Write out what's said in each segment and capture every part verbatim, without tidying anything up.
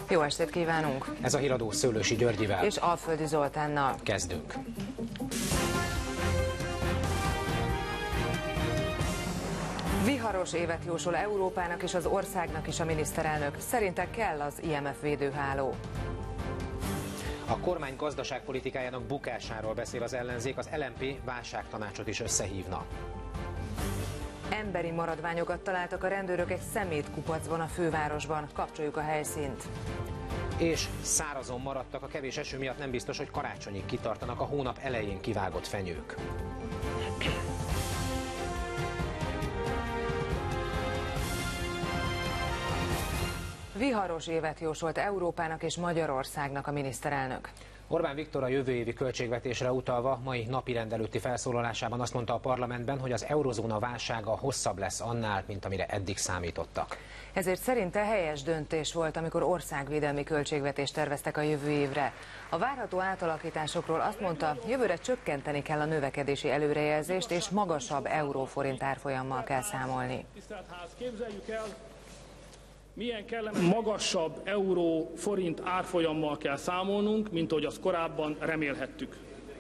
Jó estét kívánunk! Ez a híradó Szőlősi Györgyivel és Alföldi Zoltánnal. Kezdünk. Viharos évet jósol Európának és az országnak is a miniszterelnök. Szerinte kell az I M F védőháló. A kormány gazdaságpolitikájának bukásáról beszél az ellenzék, az el em pé válságtanácsot is összehívna. Emberi maradványokat találtak a rendőrök egy szemétkupacban a fővárosban. Kapcsoljuk a helyszínt. És szárazon maradtak, a kevés eső miatt nem biztos, hogy karácsonyig kitartanak a hónap elején kivágott fenyők. Viharos évet jósolt Európának és Magyarországnak a miniszterelnök. Orbán Viktor a jövő évi költségvetésre utalva mai napirend előtti felszólalásában azt mondta a parlamentben, hogy az eurozóna válsága hosszabb lesz annál, mint amire eddig számítottak. Ezért szerinte helyes döntés volt, amikor országvédelmi költségvetést terveztek a jövő évre. A várható átalakításokról azt mondta, jövőre csökkenteni kell a növekedési előrejelzést, és magasabb euró-forint árfolyammal kell számolni. Milyen kellemes magasabb euró-forint árfolyammal kell számolnunk, mint ahogy azt korábban remélhettük.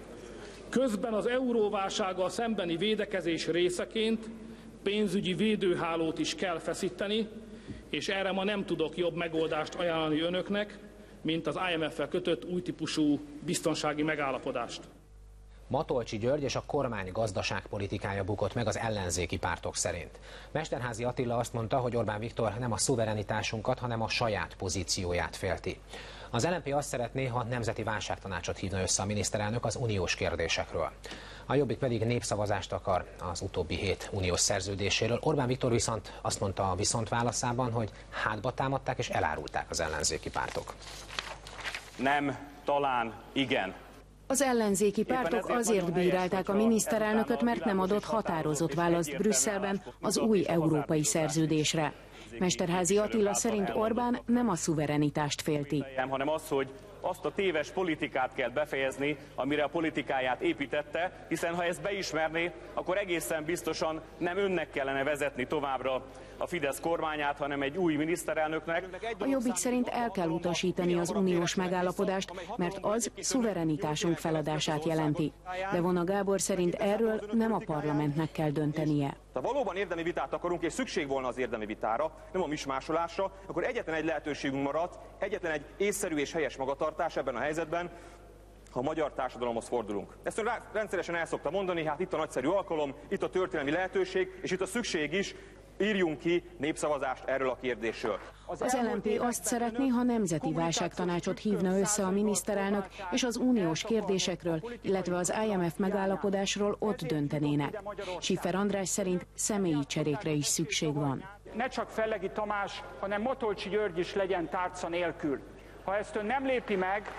Közben az euróválsággal szembeni védekezés részeként pénzügyi védőhálót is kell feszíteni, és erre ma nem tudok jobb megoldást ajánlani önöknek, mint az I M F-fel kötött új típusú biztonsági megállapodást. Matolcsy György és a kormány gazdaságpolitikája bukott meg az ellenzéki pártok szerint. Mesterházy Attila azt mondta, hogy Orbán Viktor nem a szuverenitásunkat, hanem a saját pozícióját félti. Az el em pé azt szeretné, ha nemzeti válságtanácsot hívna össze a miniszterelnök az uniós kérdésekről. A Jobbik pedig népszavazást akar az utóbbi hét uniós szerződéséről. Orbán Viktor viszont azt mondta a viszont válaszában, hogy hátba támadták és elárulták az ellenzéki pártok. Nem, talán igen. Az ellenzéki pártok azért bírálták a miniszterelnököt, mert nem adott határozott választ Brüsszelben az új európai szerződésre. Mesterházy Attila szerint Orbán nem a szuverenitást félti, hanem az, hogy azt a téves politikát kell befejezni, amire a politikáját építette, hiszen ha ezt beismerné, akkor egészen biztosan nem önnek kellene vezetni továbbra a Fidesz kormányát, hanem egy új miniszterelnöknek. A Jobbik szerint el kell utasítani az uniós megállapodást, mert az szuverenitásunk feladását jelenti. De Vona Gábor szerint erről nem a parlamentnek kell döntenie. Ha valóban érdemi vitát akarunk, és szükség volna az érdemi vitára, nem a mismásolásra, akkor egyetlen egy lehetőségünk maradt, egyetlen egy észszerű és helyes magatartás ebben a helyzetben, ha a magyar társadalomhoz fordulunk. Ezt ön rendszeresen el szokta mondani, hát itt a nagyszerű alkalom, itt a történelmi lehetőség, és itt a szükség is, írjunk ki népszavazást erről a kérdésről. Az el em pé azt szeretné, ha nemzeti válságtanácsot hívna össze a miniszterelnök, és az uniós kérdésekről, illetve az I M F megállapodásról ott döntenének. Schiffer András szerint személyi cserékre is szükség van. Ne csak Fellegi Tamás, hanem Matolcsy György is legyen tárca nélkül. Ha ezt ön nem lépi meg,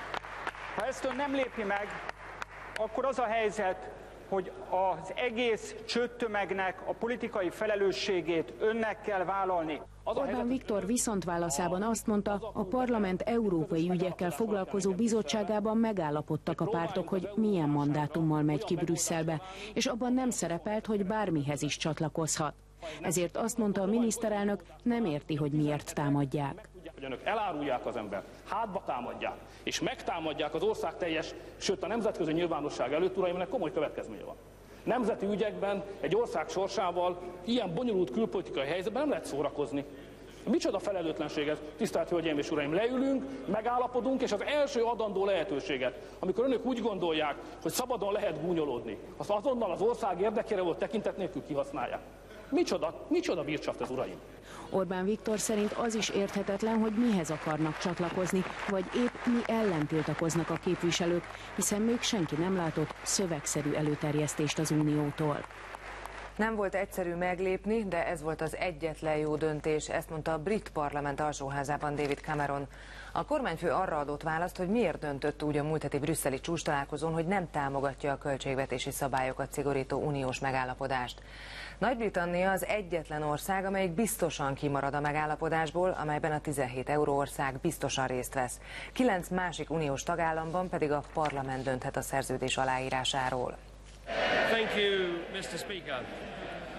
ha ezt ön nem lépi meg, akkor az a helyzet, hogy az egész csődtömegnek a politikai felelősségét önnek kell vállalni. Orbán Viktor viszontválaszában azt mondta, a parlament európai ügyekkel foglalkozó bizottságában megállapodtak a pártok, hogy milyen mandátummal megy ki Brüsszelbe, és abban nem szerepelt, hogy bármihez is csatlakozhat. Ezért azt mondta a miniszterelnök, nem érti, hogy miért támadják. Hogy önök elárulják az embert, hátba támadják, és megtámadják az ország teljes, sőt a nemzetközi nyilvánosság előtt, uraim, ennek komoly következménye van. Nemzeti ügyekben egy ország sorsával ilyen bonyolult külpolitikai helyzetben nem lehet szórakozni. Micsoda felelőtlenség ez, tisztelt Hölgyeim és Uraim, leülünk, megállapodunk, és az első adandó lehetőséget, amikor önök úgy gondolják, hogy szabadon lehet gúnyolódni, azt azonnal az ország érdekére volt tekintet nélkül kihasználják. Micsoda, micsoda bircsaft ez, uraim! Orbán Viktor szerint az is érthetetlen, hogy mihez akarnak csatlakozni, vagy épp mi ellen tiltakoznak a képviselők, hiszen még senki nem látott szövegszerű előterjesztést az Uniótól. Nem volt egyszerű meglépni, de ez volt az egyetlen jó döntés, ezt mondta a brit parlament alsóházában David Cameron. A kormányfő arra adott választ, hogy miért döntött úgy a múlt heti brüsszeli csúcstalálkozón, hogy nem támogatja a költségvetési szabályokat szigorító uniós megállapodást. Nagy-Britannia az egyetlen ország, amelyik biztosan kimarad a megállapodásból, amelyben a tizenhét euróország biztosan részt vesz. Kilenc másik uniós tagállamban pedig a parlament dönthet a szerződés aláírásáról. Thank you, mister Speaker.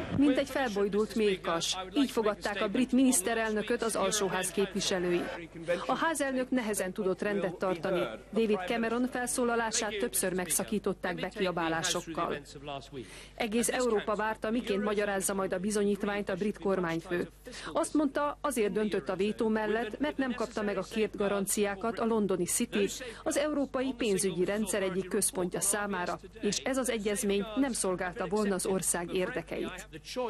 Mint egy felbojdult méhkas. Így fogadták a brit miniszterelnököt az alsóház képviselői. A házelnök nehezen tudott rendet tartani. David Cameron felszólalását többször megszakították bekiabálásokkal. Egész Európa várta, miként magyarázza majd a bizonyítványt a brit kormányfő. Azt mondta, azért döntött a vétó mellett, mert nem kapta meg a kért garanciákat a londoni City, az európai pénzügyi rendszer egyik központja számára, és ez az egyezmény nem szolgálta volna az ország érdekeit.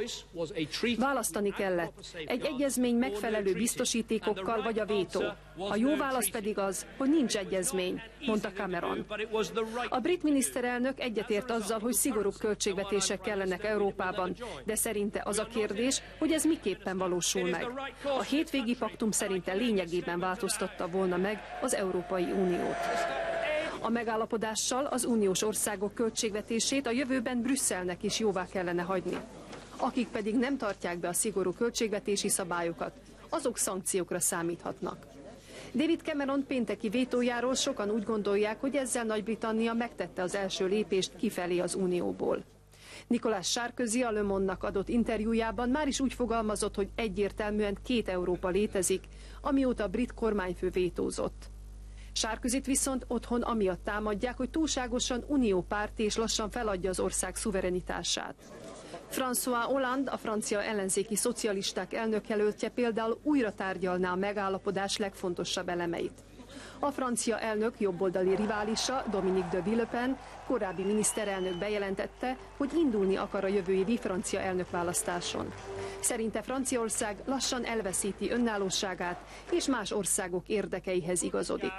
Választani kellett. Egy egyezmény megfelelő biztosítékokkal vagy a vétó. A jó válasz pedig az, hogy nincs egyezmény, mondta Cameron. A brit miniszterelnök egyetért azzal, hogy szigorúbb költségvetések kellenek Európában, de szerinte az a kérdés, hogy ez miképpen valósul meg. A hétvégi paktum szerinte lényegében változtatta volna meg az Európai Uniót. A megállapodással az uniós országok költségvetését a jövőben Brüsszelnek is jóvá kellene hagyni. Akik pedig nem tartják be a szigorú költségvetési szabályokat, azok szankciókra számíthatnak. David Cameron pénteki vétójáról sokan úgy gondolják, hogy ezzel Nagy-Britannia megtette az első lépést kifelé az Unióból. Nicolas Sarkozy a Le Monde-nak adott interjújában már is úgy fogalmazott, hogy egyértelműen két Európa létezik, amióta a brit kormányfő vétózott. Sarkozyt viszont otthon amiatt támadják, hogy túlságosan uniópárti és lassan feladja az ország szuverenitását. François Hollande, a francia ellenzéki szocialisták elnökjelöltje például újra tárgyalná a megállapodás legfontosabb elemeit. A francia elnök jobboldali riválisa, Dominique de Villepin, korábbi miniszterelnök bejelentette, hogy indulni akar a jövő évi francia elnökválasztáson. Szerinte Franciaország lassan elveszíti önállóságát, és más országok érdekeihez igazodik.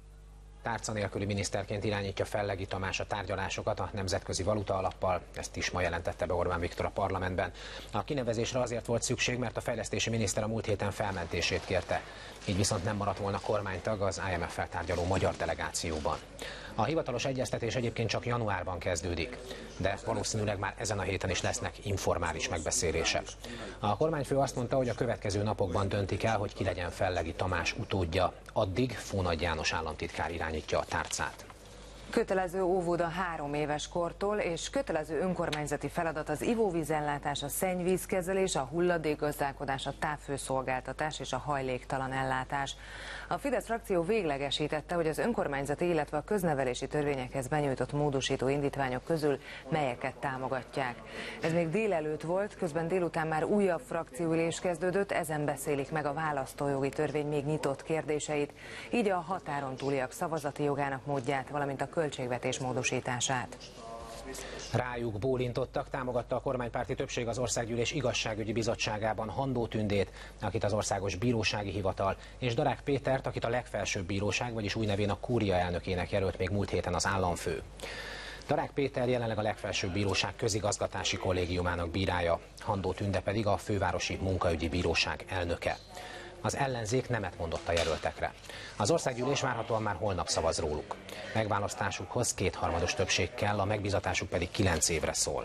Tárca nélküli miniszterként irányítja Fellegi Tamás a tárgyalásokat a Nemzetközi Valuta Alappal, ezt is ma jelentette be Orbán Viktor a parlamentben. A kinevezésre azért volt szükség, mert a fejlesztési miniszter a múlt héten felmentését kérte. Így viszont nem maradt volna kormánytag az I M F-fel tárgyaló magyar delegációban. A hivatalos egyeztetés egyébként csak januárban kezdődik, de valószínűleg már ezen a héten is lesznek informális megbeszélések. A kormányfő azt mondta, hogy a következő napokban döntik el, hogy ki legyen Fellegi Tamás utódja. Addig Fónagy János államtitkár irányítja a tárcát. Kötelező óvoda három éves kortól, és kötelező önkormányzati feladat az ivóvízellátás, a szennyvízkezelés, a hulladékgazdálkodás, a távfőszolgáltatás és a hajléktalan ellátás. A Fidesz frakció véglegesítette, hogy az önkormányzati, illetve a köznevelési törvényekhez benyújtott módosító indítványok közül melyeket támogatják. Ez még délelőtt volt, közben délután már újabb frakcióülés kezdődött, ezen beszélik meg a választójogi törvény még nyitott kérdéseit, így a határon túliak szavazati jogának módját, valamint a költségvetés módosítását. Rájuk bólintottak, támogatta a kormánypárti többség az Országgyűlés Igazságügyi Bizottságában Handó Tündét, akit az Országos Bírósági Hivatal, és Darák Pétert, akit a legfelsőbb bíróság, vagyis új nevén a Kúria elnökének jelölt még múlt héten az államfő. Darák Péter jelenleg a legfelsőbb bíróság közigazgatási kollégiumának bírája, Handó Tünde pedig a Fővárosi Munkaügyi Bíróság elnöke. Az ellenzék nemet mondott a jelöltekre. Az országgyűlés várhatóan már holnap szavaz róluk. Megválasztásukhoz kétharmados többség kell, a megbízatásuk pedig kilenc évre szól.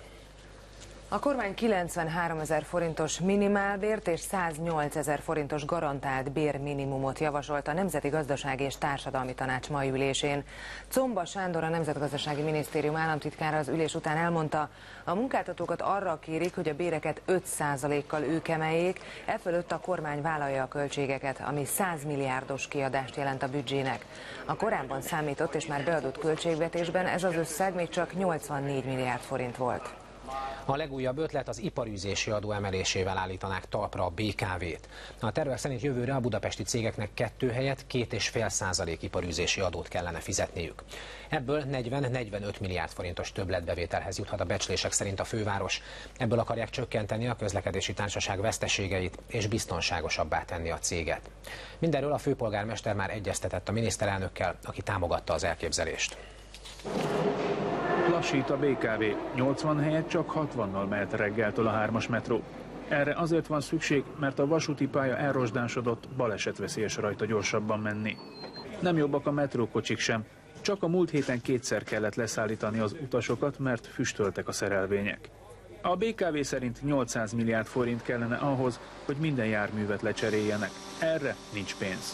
A kormány kilencvenháromezer forintos minimálbért és száznyolcezer forintos garantált bérminimumot javasolt a Nemzeti Gazdasági és Társadalmi Tanács mai ülésén. Czomba Sándor, a Nemzetgazdasági Minisztérium államtitkára az ülés után elmondta, a munkáltatókat arra kérik, hogy a béreket öt százalékkal ők emeljék, e fölött a kormány vállalja a költségeket, ami száz milliárdos kiadást jelent a büdzsének. A korábban számított és már beadott költségvetésben ez az összeg még csak nyolcvannégy milliárd forint volt. A legújabb ötlet az iparűzési adó emelésével állítanák talpra a bé ká vét. A tervek szerint jövőre a budapesti cégeknek kettő helyett két és fél százalék iparűzési adót kellene fizetniük. Ebből negyven-negyvenöt milliárd forintos többletbevételhez juthat a becslések szerint a főváros. Ebből akarják csökkenteni a közlekedési társaság veszteségeit és biztonságosabbá tenni a céget. Mindenről a főpolgármester már egyeztetett a miniszterelnökkel, aki támogatta az elképzelést. Lassít a bé ká vé, nyolcvan helyett csak hatvannal mehet reggeltől a hármas metró. Erre azért van szükség, mert a vasúti pálya elrosdásodott, balesetveszélyes rajta gyorsabban menni. Nem jobbak a metrókocsik sem, csak a múlt héten kétszer kellett leszállítani az utasokat, mert füstöltek a szerelvények. A bé ká vé szerint nyolcszáz milliárd forint kellene ahhoz, hogy minden járművet lecseréljenek. Erre nincs pénz.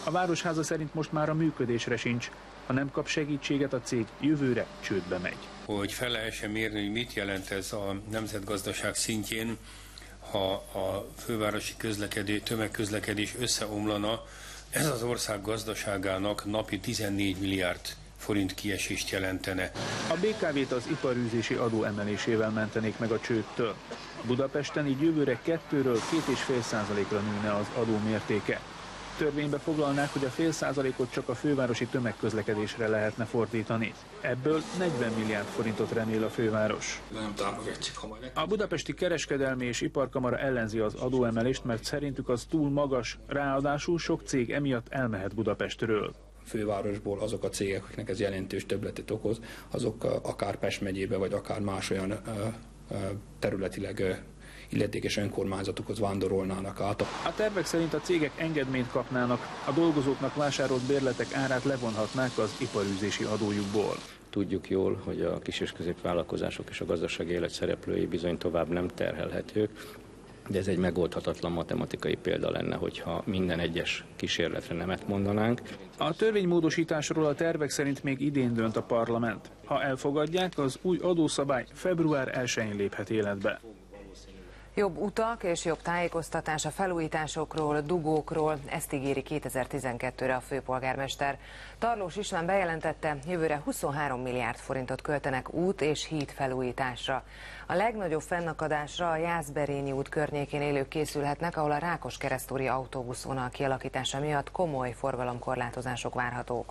A Városháza szerint most már a működésre sincs. Ha nem kap segítséget, a cég jövőre csődbe megy. Hogy fel lehessen mérni, hogy mit jelent ez a nemzetgazdaság szintjén, ha a fővárosi közlekedés, tömegközlekedés összeomlana, ez az ország gazdaságának napi tizennégy milliárd forint kiesést jelentene. A bé ká vét az iparűzési adó emelésével mentenék meg a csődtől. Budapesten így jövőre kettőről két és fél százalékra nőne az adó mértéke. Törvénybe foglalnák, hogy a fél százalékot csak a fővárosi tömegközlekedésre lehetne fordítani. Ebből negyven milliárd forintot remél a főváros. A budapesti kereskedelmi és iparkamara ellenzi az adóemelést, mert szerintük az túl magas, ráadásul sok cég emiatt elmehet Budapestről. Fővárosból azok a cégek, akiknek ez jelentős többletet okoz, azok akár Pest megyébe, vagy akár más olyan területileg illetékes önkormányzatokhoz vándorolnának át. A tervek szerint a cégek engedményt kapnának, a dolgozóknak vásárolt bérletek árát levonhatnák az iparűzési adójukból. Tudjuk jól, hogy a kis- és középvállalkozások és a gazdasági élet szereplői bizony tovább nem terhelhetők, de ez egy megoldhatatlan matematikai példa lenne, hogyha minden egyes kísérletre nemet mondanánk. A törvénymódosításról a tervek szerint még idén dönt a parlament. Ha elfogadják, az új adószabály február elsején léphet életbe. Jobb utak és jobb tájékoztatás a felújításokról, dugókról, ezt ígéri kétezer-tizenkettőre a főpolgármester. Tarlós István bejelentette, jövőre huszonhárom milliárd forintot költenek út és híd felújításra. A legnagyobb fennakadásra a Jászberényi út környékén élők készülhetnek, ahol a Rákoskeresztúri autóbuszvonal kialakítása miatt komoly forgalomkorlátozások várhatók.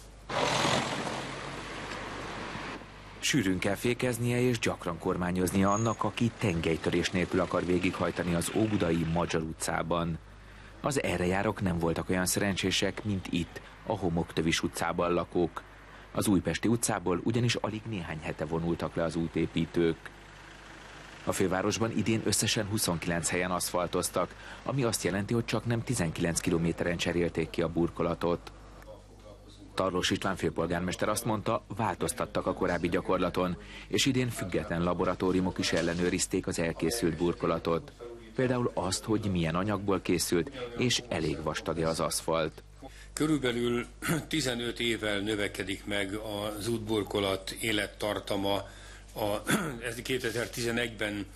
Sűrűn kell fékeznie és gyakran kormányoznia annak, aki tengelytörés nélkül akar végighajtani az óbudai Magyar utcában. Az errejárók nem voltak olyan szerencsések, mint itt, a Homoktövis utcában lakók. Az Újpesti utcából ugyanis alig néhány hete vonultak le az útépítők. A fővárosban idén összesen huszonkilenc helyen aszfaltoztak, ami azt jelenti, hogy csak nem tizenkilenc kilométeren cserélték ki a burkolatot. Tarlós István főpolgármester azt mondta, változtattak a korábbi gyakorlaton, és idén független laboratóriumok is ellenőrizték az elkészült burkolatot. Például azt, hogy milyen anyagból készült, és elég vastag-e az aszfalt. Körülbelül tizenöt évvel növekedik meg az útburkolat élettartama. A, ez kétezer-tizenegyben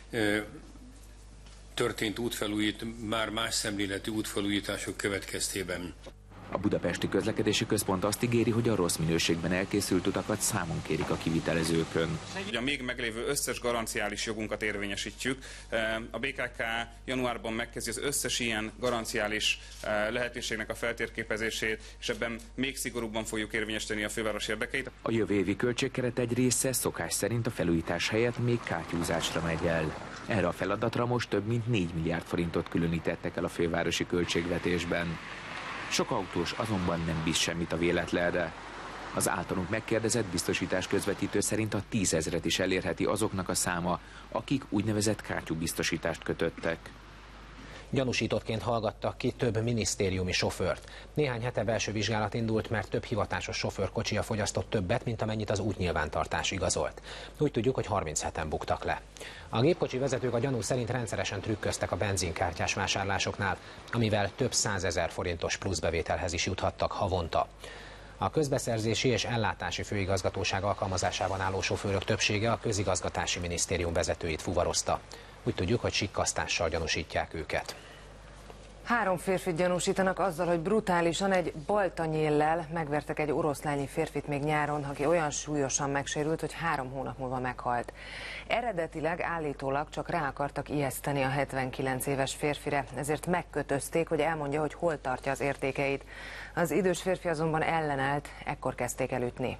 történt útfelújít, már más szemléletű útfelújítások következtében. A Budapesti Közlekedési Központ azt ígéri, hogy a rossz minőségben elkészült utakat számon kérik a kivitelezőkön. A még meglévő összes garanciális jogunkat érvényesítjük. A bé ká ká januárban megkezdi az összes ilyen garanciális lehetőségnek a feltérképezését, és ebben még szigorúbban fogjuk érvényesíteni a főváros érdekeit. A jövő évi költségkeret egy része szokás szerint a felújítás helyett még kátyúzásra megy el. Erre a feladatra most több mint négy milliárd forintot különítettek el a fővárosi költségvetésben. Sok autós azonban nem bíz semmit a véletlenre. Az általunk megkérdezett biztosítás közvetítő szerint a tízezret is elérheti azoknak a száma, akik úgynevezett kátyúbiztosítást kötöttek. Gyanúsítottként hallgattak ki több minisztériumi sofőrt. Néhány hete belső vizsgálat indult, mert több hivatásos sofőr kocsia fogyasztott többet, mint amennyit az útnyilvántartás igazolt. Úgy tudjuk, hogy harmincheten buktak le. A gépkocsi vezetők a gyanú szerint rendszeresen trükköztek a benzinkártyás vásárlásoknál, amivel több százezer forintos pluszbevételhez is juthattak havonta. A közbeszerzési és ellátási főigazgatóság alkalmazásában álló sofőrök többsége a közigazgatási minisztérium vezetőit fuvarozta. Úgy tudjuk, hogy sikkasztással gyanúsítják őket. Három férfit gyanúsítanak azzal, hogy brutálisan egy baltanyéllel megvertek egy oroszlányi férfit még nyáron, aki olyan súlyosan megsérült, hogy három hónap múlva meghalt. Eredetileg állítólag csak rá akartak ijeszteni a hetvenkilenc éves férfire, ezért megkötözték, hogy elmondja, hogy hol tartja az értékeit. Az idős férfi azonban ellenállt, ekkor kezdték el ütni.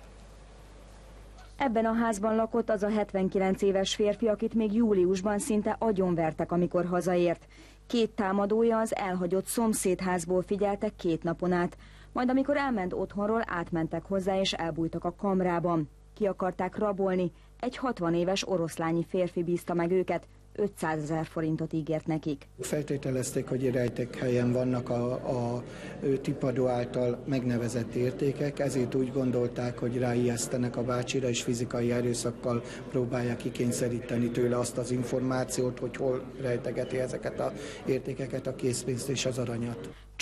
Ebben a házban lakott az a hetvenkilenc éves férfi, akit még júliusban szinte agyonvertek, amikor hazaért. Két támadója az elhagyott szomszédházból figyeltek két napon át, majd amikor elment otthonról, átmentek hozzá és elbújtak a kamrában. Ki akarták rabolni, egy hatvan éves oroszlányi férfi bízta meg őket, ötszázezer forintot ígért nekik. Feltételezték, hogy rejtekhelyen vannak a, a tipadó által megnevezett értékek, ezért úgy gondolták, hogy ráijesztenek a bácsira, és fizikai erőszakkal próbálják kikényszeríteni tőle azt az információt, hogy hol rejtegeti ezeket az értékeket, a készpénzt és az aranyat.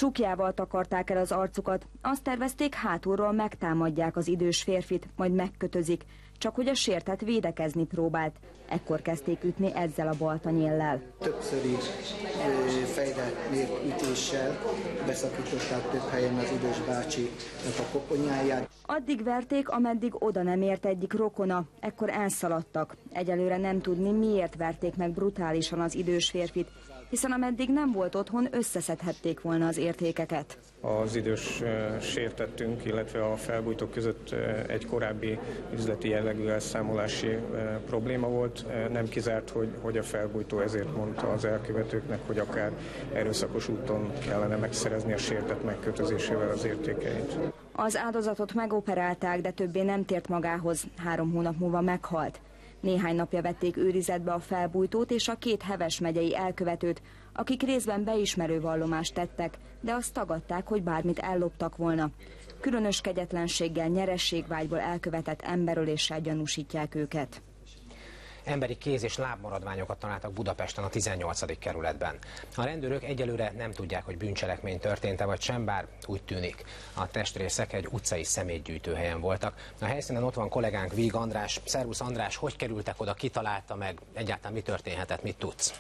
Csukjával takarták el az arcukat, azt tervezték, hátulról megtámadják az idős férfit, majd megkötözik, csak hogy a sértett védekezni próbált. Ekkor kezdték ütni ezzel a baltanyéllel. Többszöri fejre mért ütéssel beszakították több helyen az idős bácsinak a koponyáját. Addig verték, ameddig oda nem ért egyik rokona, ekkor elszaladtak. Egyelőre nem tudni, miért verték meg brutálisan az idős férfit, hiszen ameddig nem volt otthon, összeszedhették volna az értékeket. Az idős sértettünk, illetve a felbújtók között egy korábbi üzleti jellegű elszámolási probléma volt. Nem kizárt, hogy, hogy a felbújtó ezért mondta az elkövetőknek, hogy akár erőszakos úton kellene megszerezni a sértett megkötözésével az értékeit. Az áldozatot megoperálták, de többé nem tért magához. Három hónap múlva meghalt. Néhány napja vették őrizetbe a felbújtót és a két Heves megyei elkövetőt, akik részben beismerő vallomást tettek, de azt tagadták, hogy bármit elloptak volna. Különös kegyetlenséggel, nyerességvágyból elkövetett emberöléssel gyanúsítják őket. Emberi kéz- és lábmaradványokat találtak Budapesten a tizennyolcadik kerületben. A rendőrök egyelőre nem tudják, hogy bűncselekmény történt-e vagy sem, bár úgy tűnik. A testrészek egy utcai szemétgyűjtőhelyen voltak. A helyszínen ott van kollégánk, Víg András. Szervusz András, hogy kerültek oda, ki találta meg, egyáltalán mi történhetett, mit tudsz?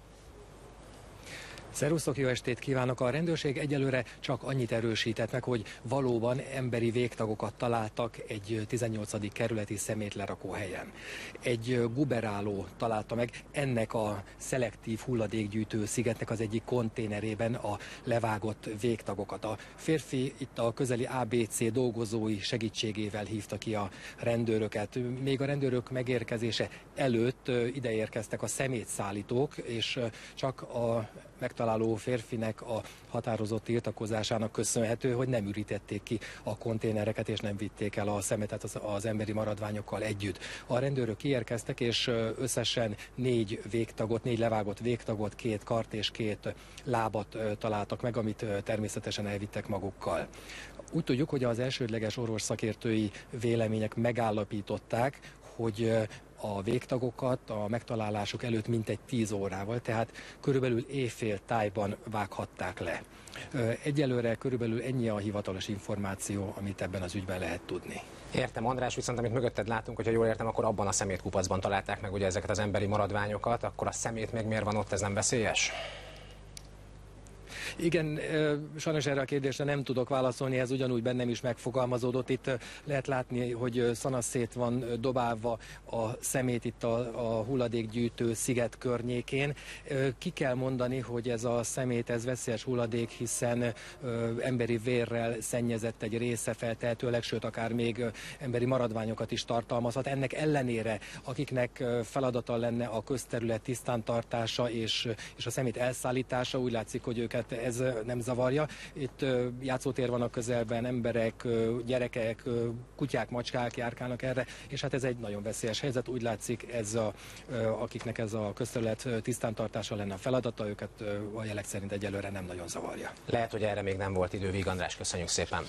Szerusztok, jó estét kívánok! A rendőrség egyelőre csak annyit erősített meg, hogy valóban emberi végtagokat találtak egy tizennyolcadik kerületi szemétlerakóhelyen. Egy guberáló találta meg ennek a szelektív hulladékgyűjtő szigetnek az egyik konténerében a levágott végtagokat. A férfi itt a közeli á bé cé dolgozói segítségével hívta ki a rendőröket. Még a rendőrök megérkezése előtt ide érkeztek a szemétszállítók, és csak a megtaláló férfinek a határozott tiltakozásának köszönhető, hogy nem ürítették ki a konténereket és nem vitték el a szemetet az, az emberi maradványokkal együtt. A rendőrök kiérkeztek, és összesen négy végtagot, négy levágott végtagot, két kart és két lábat találtak meg, amit természetesen elvittek magukkal. Úgy tudjuk, hogy az elsődleges orvosszakértői vélemények megállapították, hogy a végtagokat a megtalálásuk előtt mintegy tíz órával, tehát körülbelül éjfél tájban vághatták le. Egyelőre körülbelül ennyi a hivatalos információ, amit ebben az ügyben lehet tudni. Értem, András, viszont amit mögötted látunk, hogyha jól értem, akkor abban a szemétkupacban találták meg ugye ezeket az emberi maradványokat, akkor a szemét még miért van ott, ez nem veszélyes? Igen, sajnos erre a kérdésre nem tudok válaszolni, ez ugyanúgy bennem is megfogalmazódott. Itt lehet látni, hogy szanaszét van dobálva a szemét itt a, a hulladékgyűjtő sziget környékén. Ki kell mondani, hogy ez a szemét, ez veszélyes hulladék, hiszen emberi vérrel szennyezett egy része feltehetőleg, sőt akár még emberi maradványokat is tartalmazhat. Ennek ellenére, akiknek feladata lenne a közterület tisztántartása és, és a szemét elszállítása, úgy látszik, hogy őket ez nem zavarja. Itt játszótér van a közelben, emberek, gyerekek, kutyák, macskák járkálnak erre, és hát ez egy nagyon veszélyes helyzet. Úgy látszik, ez a, akiknek ez a közterület tisztántartása lenne a feladata, őket a jelek szerint egyelőre nem nagyon zavarja. Lehet, hogy erre még nem volt idő. Víg András, köszönjük szépen!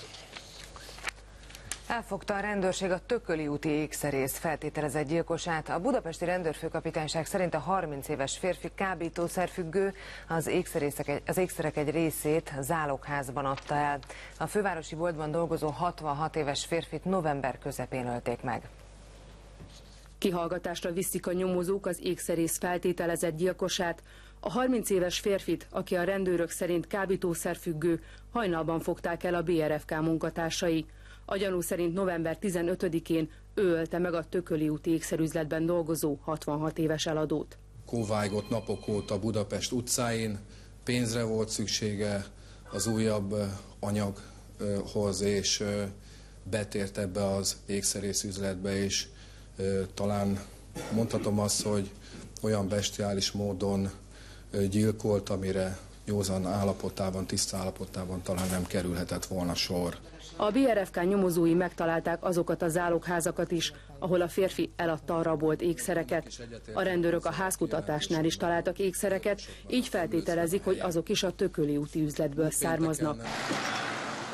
Elfogta a rendőrség a Tököli úti ékszerész feltételezett gyilkosát. A budapesti rendőrfőkapitányság szerint a harminc éves férfi kábítószerfüggő, az, ékszerészek, az ékszerek egy részét zálogházban adta el. A fővárosi boltban dolgozó hatvanhat éves férfit november közepén ölték meg. Kihallgatásra viszik a nyomozók az ékszerész feltételezett gyilkosát. A harminc éves férfit, aki a rendőrök szerint kábítószerfüggő, hajnalban fogták el a bé er ef ká munkatársai. A gyanú szerint november tizenötödikén ő ölte meg a Tököli úti ékszerüzletben dolgozó hatvanhat éves eladót. Kóvájgott napok óta Budapest utcáin, pénzre volt szüksége az újabb anyaghoz, és betért ebbe az ékszerészüzletbe, és talán mondhatom azt, hogy olyan bestiális módon gyilkolt, amire józan állapotában, tiszta állapotában talán nem kerülhetett volna sor. A bé er ef ká nyomozói megtalálták azokat a zálogházakat is, ahol a férfi eladta a rabolt ékszereket. A rendőrök a házkutatásnál is találtak ékszereket, így feltételezik, hogy azok is a Tököli úti üzletből származnak.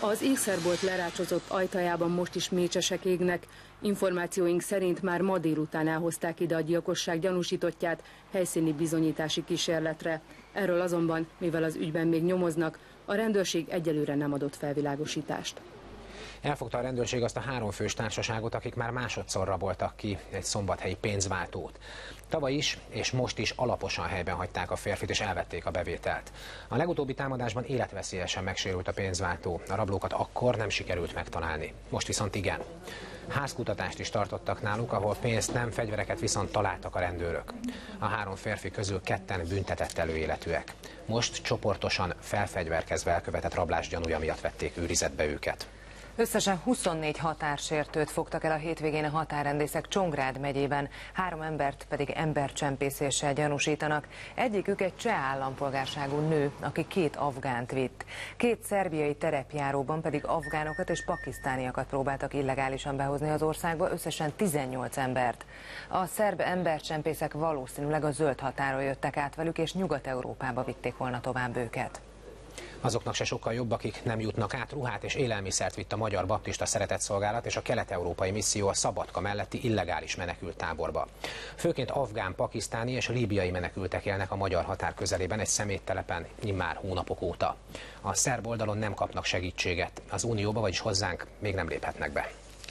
Az ékszerbolt lerácsozott ajtajában most is mécsesek égnek. Információink szerint már ma délután elhozták ide a gyilkosság gyanúsítottját helyszíni bizonyítási kísérletre. Erről azonban, mivel az ügyben még nyomoznak, a rendőrség egyelőre nem adott felvilágosítást. Elfogta a rendőrség azt a háromfős társaságot, akik már másodszor raboltak ki egy szombathelyi pénzváltót. Tavaly is és most is alaposan helyben hagyták a férfit és elvették a bevételt. A legutóbbi támadásban életveszélyesen megsérült a pénzváltó. A rablókat akkor nem sikerült megtalálni. Most viszont igen. Házkutatást is tartottak náluk, ahol pénzt nem, fegyvereket viszont találtak a rendőrök. A három férfi közül ketten büntetett előéletűek. Most csoportosan felfegyverkezve elkövetett rablás gyanúja miatt vették őrizetbe őket. Összesen huszonnégy határsértőt fogtak el a hétvégén a határrendészek Csongrád megyében, három embert pedig embercsempészéssel gyanúsítanak. Egyikük egy cseh állampolgárságú nő, aki két afgánt vitt. Két szerbiai terepjáróban pedig afgánokat és pakisztániakat próbáltak illegálisan behozni az országba, összesen tizennyolc embert. A szerb embercsempészek valószínűleg a zöld határon jöttek át velük, és Nyugat-Európába vitték volna tovább őket. Azoknak se sokkal jobb, akik nem jutnak át. Ruhát és élelmiszert vitt a Magyar Baptista Szeretetszolgálat és a kelet-európai misszió a Szabadka melletti illegális menekült táborba. Főként afgán, pakisztáni és líbiai menekültek élnek a magyar határ közelében egy szeméttelepen immár hónapok óta. A szerb oldalon nem kapnak segítséget. Az Unióba, vagyis hozzánk még nem léphetnek be.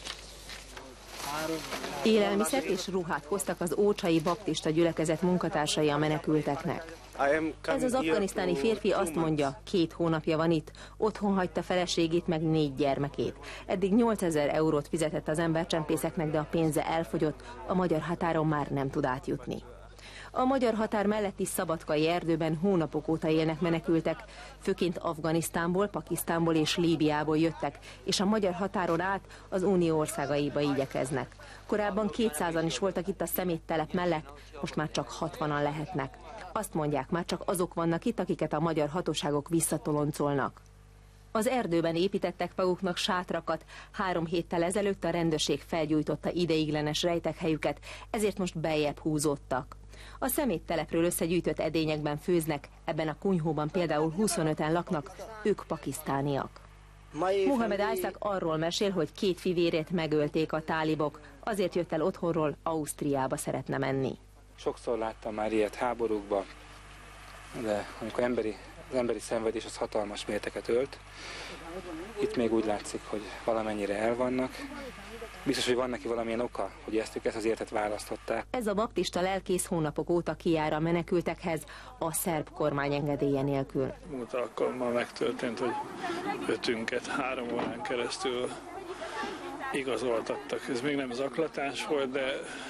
Élelmiszert és ruhát hoztak az ócsai baptista gyülekezet munkatársai a menekülteknek. Ez az afganisztáni férfi azt mondja, két hónapja van itt, otthon hagyta feleségét meg négy gyermekét. Eddig nyolcezer eurót fizetett az embercsempészeknek, de a pénze elfogyott, a magyar határon már nem tud átjutni. A magyar határ melletti szabadkai erdőben hónapok óta élnek menekültek, főként Afganisztánból, Pakisztánból és Líbiából jöttek, és a magyar határon át az Unió országaiba igyekeznek. Korábban kétszázan is voltak itt a szeméttelep mellett, most már csak hatvanan lehetnek. Azt mondják, már csak azok vannak itt, akiket a magyar hatóságok visszatoloncolnak. Az erdőben építettek maguknak sátrakat, három héttel ezelőtt a rendőrség felgyújtotta ideiglenes rejtekhelyüket, ezért most beljebb húzódtak. A szeméttelepről összegyűjtött edényekben főznek, ebben a kunyhóban például huszonöten laknak, ők pakisztániak. Mohamed Isaac arról mesél, hogy két fivérét megölték a tálibok, azért jött el otthonról, Ausztriába szeretne menni. Sokszor láttam már ilyet háborúkban, de amikor emberi, az emberi szenvedés az hatalmas mérteket ölt, itt még úgy látszik, hogy valamennyire elvannak. Biztos, hogy van neki valamilyen oka, hogy ezt, ezt az életet választották. Ez a baptista lelkész hónapok óta kijár a menekültekhez, a szerb kormány engedélye nélkül. Múlt alkalommal megtörtént, hogy ötünket három órán keresztül igazoltattak. Ez még nem zaklatás volt, de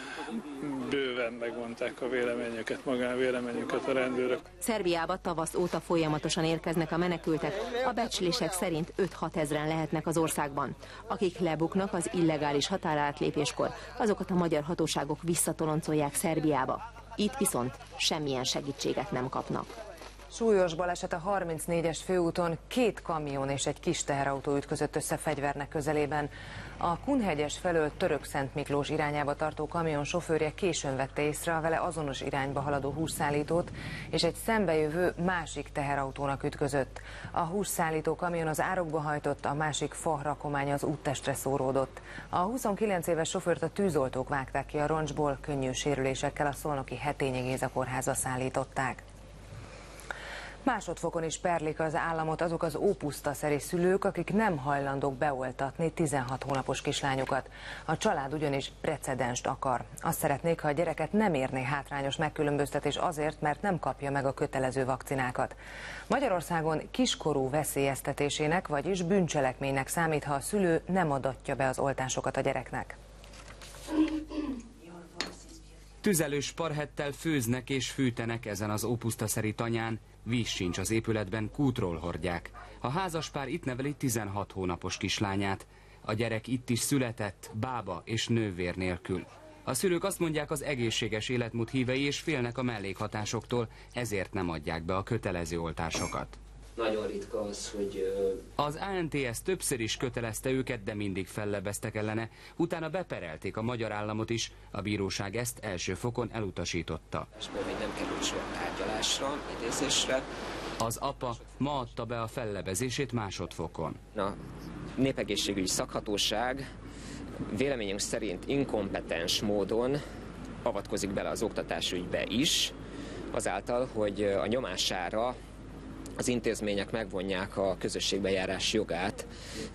bőven megmondták a véleményüket, magánvéleményüket a rendőrök. Szerbiába tavasz óta folyamatosan érkeznek a menekültek. A becslések szerint öt-hat ezren lehetnek az országban. Akik lebuknak az illegális határátlépéskor, azokat a magyar hatóságok visszatoloncolják Szerbiába. Itt viszont semmilyen segítséget nem kapnak. Súlyos baleset a harmincnégyes főúton, két kamion és egy kis teherautó ütközött össze Fegyvernek közelében. A Kunhegyes felől Törökszentmiklós irányába tartó kamion sofőrje későn vette észre a vele azonos irányba haladó hússzállítót, és egy szembejövő másik teherautónak ütközött. A hússzállító kamion az árokba hajtott, a másik fa rakománya az úttestre szóródott. A huszonkilenc éves sofőrt a tűzoltók vágták ki a roncsból, könnyű sérülésekkel a szolnoki Hetényi Géza kórházba szállították. Másodfokon is perlik az államot azok az ópusztaszeri szülők, akik nem hajlandók beoltatni tizenhat hónapos kislányokat. A család ugyanis precedenst akar. Azt szeretnék, ha a gyereket nem érné hátrányos megkülönböztetés azért, mert nem kapja meg a kötelező vakcinákat. Magyarországon kiskorú veszélyeztetésének, vagyis bűncselekménynek számít, ha a szülő nem adatja be az oltásokat a gyereknek. Tüzelős parhettel főznek és fűtenek ezen az ópusztaszeri tanyán, víz sincs az épületben, kútról hordják. A házaspár itt neveli tizenhat hónapos kislányát. A gyerek itt is született, bába és nővér nélkül. A szülők azt mondják, az egészséges életmód hívei és félnek a mellékhatásoktól, ezért nem adják be a kötelező oltásokat. Nagyon ritka az, hogy... Az á en té es többször is kötelezte őket, de mindig fellebeztek ellene. Utána beperelték a magyar államot is, a bíróság ezt első fokon elutasította. És még nem került sor tárgyalásra, idézésre. Az apa ma adta be a fellebezését másodfokon. A népegészségügyi szakhatóság véleményünk szerint inkompetens módon avatkozik bele az oktatásügybe is, azáltal, hogy a nyomására az intézmények megvonják a közösségbe járás jogát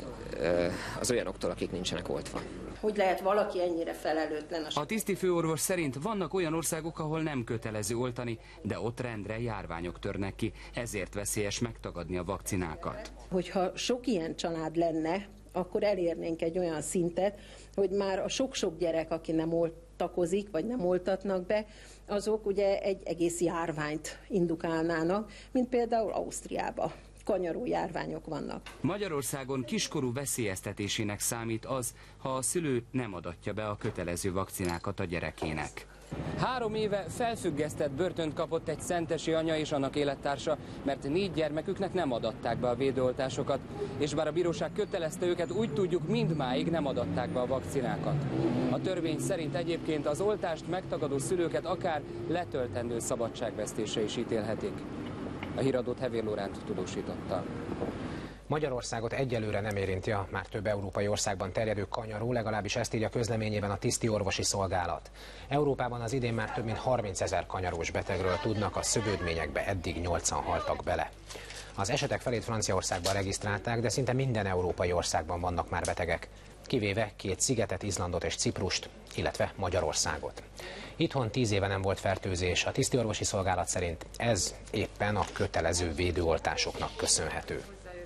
az olyanoktól, akik nincsenek oltva. Hogy lehet valaki ennyire felelőtlen? A tiszti főorvos szerint vannak olyan országok, ahol nem kötelező oltani, de ott rendre járványok törnek ki, ezért veszélyes megtagadni a vakcinákat. Hogyha sok ilyen család lenne, akkor elérnénk egy olyan szintet, hogy már a sok-sok gyerek, aki nem oltakozik, vagy nem oltatnak be, azok ugye egy egész járványt indukálnának, mint például Ausztriában. Kanyaró járványok vannak. Magyarországon kiskorú veszélyeztetésének számít az, ha a szülő nem adatja be a kötelező vakcinákat a gyerekének. Három éve felfüggesztett börtönt kapott egy szentesi anya és annak élettársa, mert négy gyermeküknek nem adatták be a védőoltásokat, és bár a bíróság kötelezte őket, úgy tudjuk, mindmáig nem adatták be a vakcinákat. A törvény szerint egyébként az oltást megtagadó szülőket akár letöltendő szabadságvesztése is ítélhetik. A híradót Hevér Lóránt tudósította. Magyarországot egyelőre nem érinti a már több európai országban terjedő kanyaró, legalábbis ezt írja közleményében a tiszti orvosi szolgálat. Európában az idén már több mint harmincezer kanyarós betegről tudnak, a szövődményekbe eddig nyolcan haltak bele. Az esetek felét Franciaországban regisztrálták, de szinte minden európai országban vannak már betegek, kivéve két szigetet, Izlandot és Ciprust, illetve Magyarországot. Itthon tíz éve nem volt fertőzés, a tiszti orvosi szolgálat szerint ez éppen a kötelező védőoltásoknak köszönhető.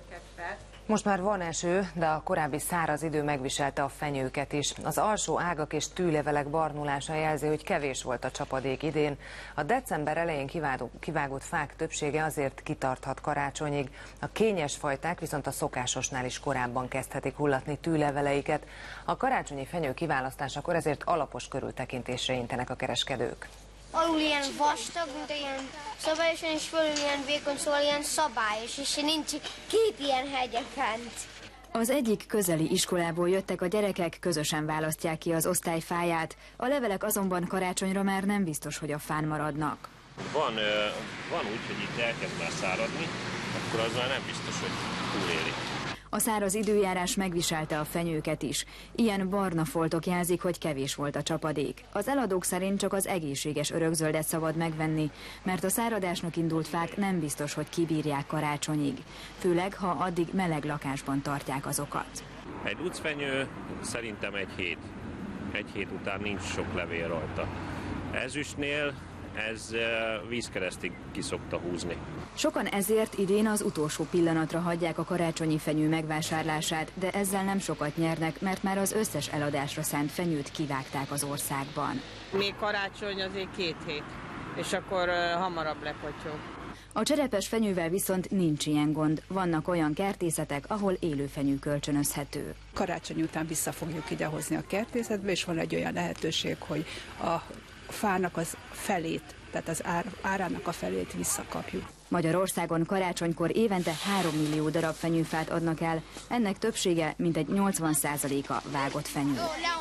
Most már van eső, de a korábbi száraz idő megviselte a fenyőket is. Az alsó ágak és tűlevelek barnulása jelzi, hogy kevés volt a csapadék idén. A december elején kivágott fák többsége azért kitarthat karácsonyig. A kényes fajták viszont a szokásosnál is korábban kezdhetik hullatni tűleveleiket. A karácsonyi fenyő kiválasztásakor ezért alapos körültekintésre intenek a kereskedők. Alul ilyen vastag, mint ilyen szabályosan, és fölül ilyen vékony, szóval ilyen szabályos, és nincs két ilyen hegye fent. Az egyik közeli iskolából jöttek a gyerekek, közösen választják ki az osztályfáját. A levelek azonban karácsonyra már nem biztos, hogy a fán maradnak. Van, van úgy, hogy itt elkezd már száradni, akkor az már nem biztos, hogy túléli. A száraz időjárás megviselte a fenyőket is. Ilyen barna foltok jelzik, hogy kevés volt a csapadék. Az eladók szerint csak az egészséges örökzöldet szabad megvenni, mert a száradásnak indult fák nem biztos, hogy kibírják karácsonyig. Főleg, ha addig meleg lakásban tartják azokat. Egy lucfenyő szerintem egy hét. Egy hét után nincs sok levél rajta. Ezüstnél ez vízkeresztig ki szokta húzni. Sokan ezért idén az utolsó pillanatra hagyják a karácsonyi fenyő megvásárlását, de ezzel nem sokat nyernek, mert már az összes eladásra szánt fenyőt kivágták az országban. Még karácsony azért két hét, és akkor uh, hamarabb lepotyog. A cserepes fenyővel viszont nincs ilyen gond. Vannak olyan kertészetek, ahol élő fenyő kölcsönözhető. Karácsony után vissza fogjuk idehozni a kertészetbe, és van egy olyan lehetőség, hogy a fának az felét, tehát az ár, árának a felét visszakapjuk. Magyarországon karácsonykor évente három millió darab fenyőfát adnak el, ennek többsége mintegy nyolcvan százaléka vágott fenyő.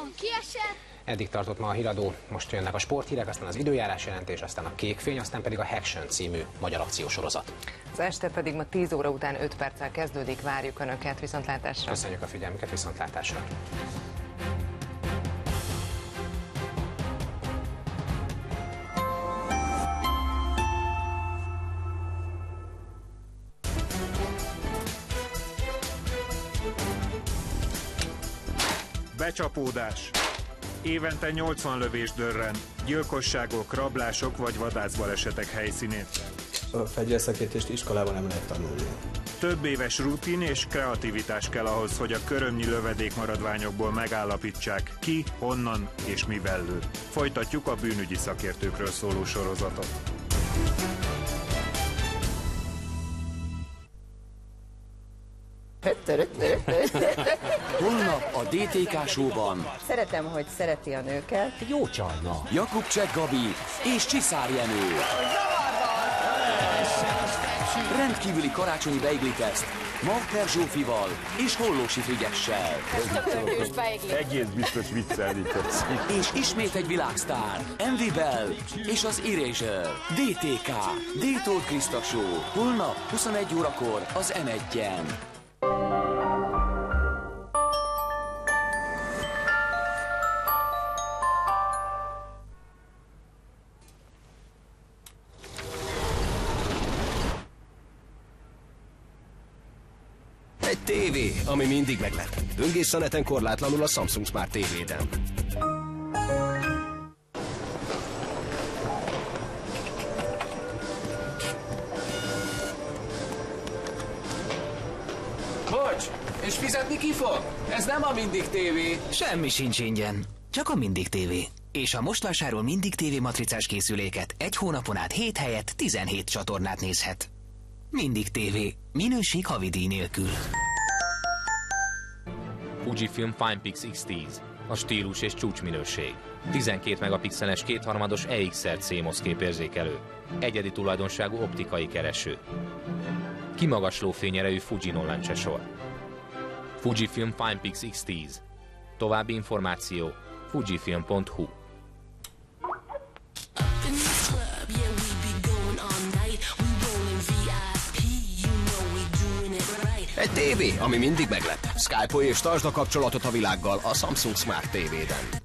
Eddig tartott ma a híradó, most jönnek a sporthírek, aztán az időjárás jelentés, aztán a Kékfény, aztán pedig a Action című magyar akciósorozat. Az este pedig ma tíz óra után öt perccel kezdődik, várjuk Önöket, viszontlátásra. Köszönjük a figyelmüket, viszontlátásra. Becsapódás. Évente nyolcvan lövés dörren, gyilkosságok, rablások vagy vadászbalesetek helyszínén. A fegyverszakértést iskolában nem lehet tanulni. Több éves rutin és kreativitás kell ahhoz, hogy a körömnyi lövedékmaradványokból megállapítsák ki, honnan és mivel lő. Folytatjuk a bűnügyi szakértőkről szóló sorozatot. Holnap a dé té ká Show-ban. Szeretem, hogy szereti a nőket. Jó csajna. Jakubcsek Gabi és Csiszár Jenő. rendkívüli karácsonyi beigli-teszt Magper Zsófival és Hollósi Frigyessel. Egész biztos viccelni tetszik. És ismét egy világsztár, em vé Bell és az Erasure. dé té ká, D-Told Krista Show. Holnap huszonegy órakor az em egyen. Egy tévé, ami mindig meglep. Böngész a neten korlátlanul a Samsung Smart tévéden. Bocs, és fizetni ki fog? Ez nem a Mindig tévé. Semmi sincs ingyen, csak a Mindig tévé. És ha most vásárol Mindig tévé matricás készüléket, egy hónapon át hét helyett tizenhét csatornát nézhet. Mindig tévé. Minőség havidíj nélkül. Fujifilm FinePix X tíz. A stílus és csúcsminőség. tizenkét megapixeles kétharmados E X R C mozképérzékelő. Egyedi tulajdonságú optikai kereső. Kimagasló fényerejű Fuji nollancsesor. Fujifilm FinePix X tíz. További információ fujifilm pont hu. Egy tévé, ami mindig meglep. Skype-olj és tartsd a kapcsolatot a világgal a Samsung Smart tévéden.